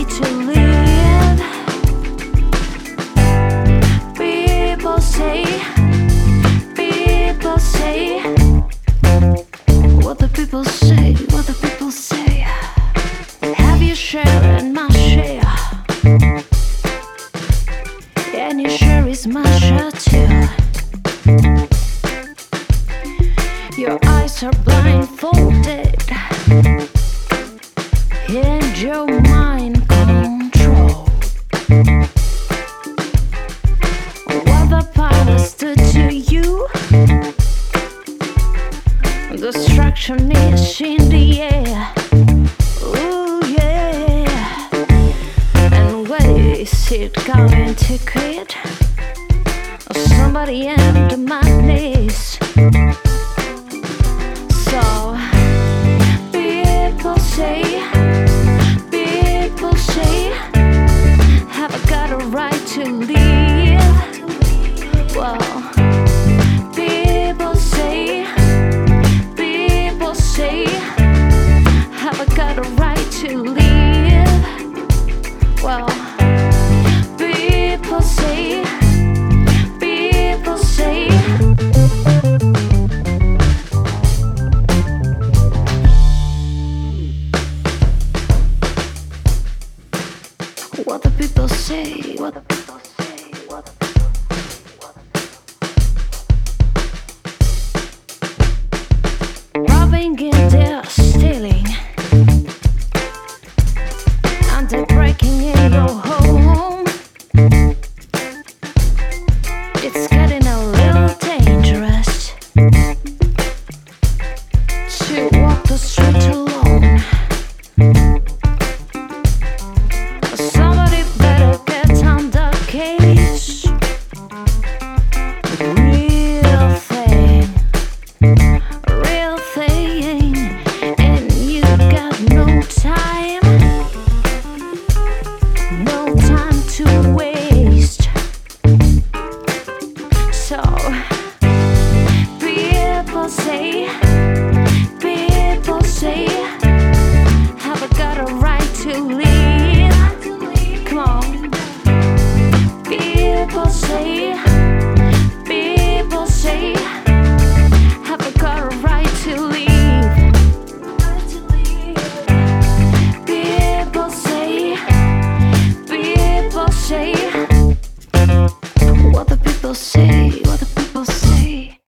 right to live. People say, what the people say, what the people say. Have your share and my share, and your share is my share too. Your eyes are blindfolded, and your mind controlled. What the powers do to you? Destruction is in the air. Ooh yeah. And where is it going to quit? Somebody under my knees. So people say, have I got a right to live? Well, people say, have I got a right to live? Well, people say, what the people say, what the people say, what the robbing and they're stealing, and they're breaking in your home. It's getting a little dangerous to walk the street alone. Somebody better get on the case. Real thing, and you got no time to waste. So people say, have I got a right to live? Come on. People say,